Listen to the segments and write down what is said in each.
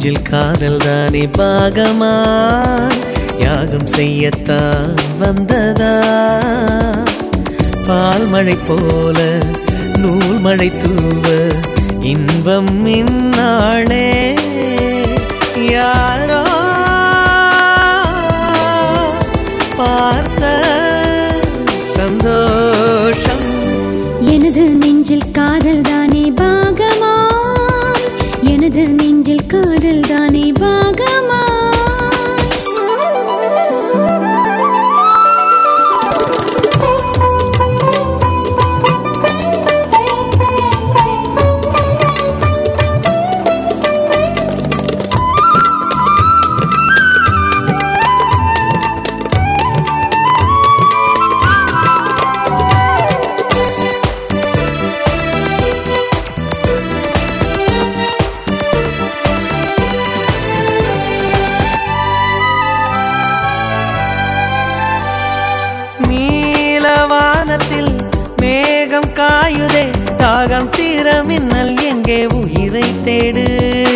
நெஞ்சில் காதல் தானே பாகமா யாகம் செய்யத்தான் வந்ததா பால் மழை போல நூல் மழை தூவ இன்பம் இந்நாளே யாரோ பார்த்த சந்தோஷம் எனது நெஞ்சில் காதல் தானே பாகமா எனது நெஞ்சில் காதல் தானே பாகமா வானத்தில் மேகம் காயுதே தாகம் தீர மின்னல் எங்கே உயிரை தேடு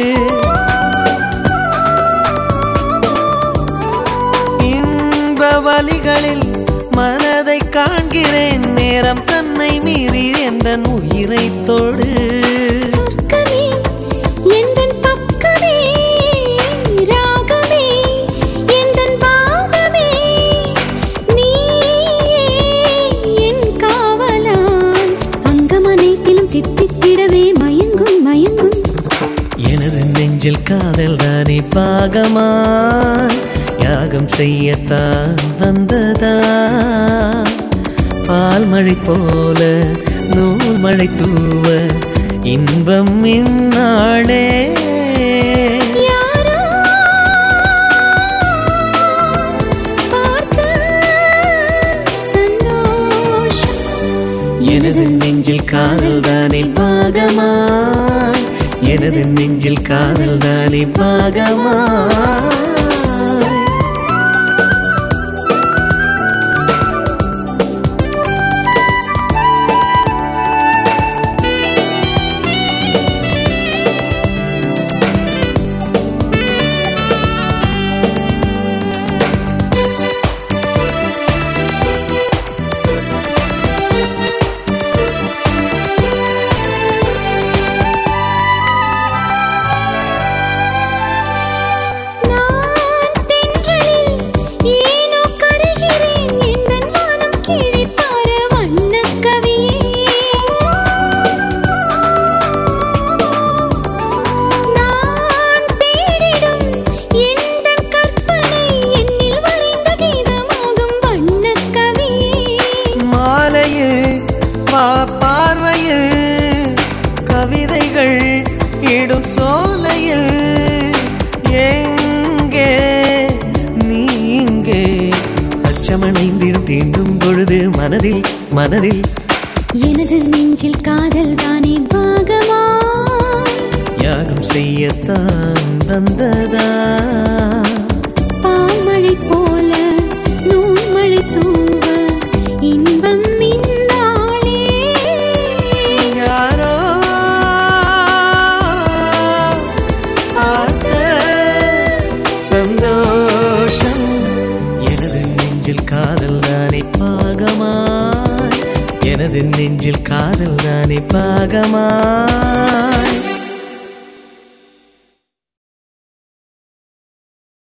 இன்ப வலிகளில் மனதை காண்கிறேன் நேரம் தன்னை மீறி எந்தன் உயிரை தொடு எனது நெஞ்சில் காதல் தானே பாகமா யாகம் செய்யத்தான் வந்ததா பால் மழை போல நூல் மழை தூவ இன்பம் இந்நாளே எனது நெஞ்சில் காதல் தானே பாகமா எனது நெஞ்சில் காதல் தானே பாகமா பார்வையில் கவிதைகள் இடும் சோலையில் எங்கே நீங்கே அச்சமணைந்திடும் தீண்டும் பொழுது மனதில் மனதில் எனது நெஞ்சில் காதல் தானே பாகமா யாகம் செய்யத்தான் வந்ததா பால் மழை போல நூல் மழை தூவ இன்பம் சந்தோஷம் எனது நெஞ்சில் காதல் தானே பாகமா எனது நெஞ்சில் காதல் தானே பாகமா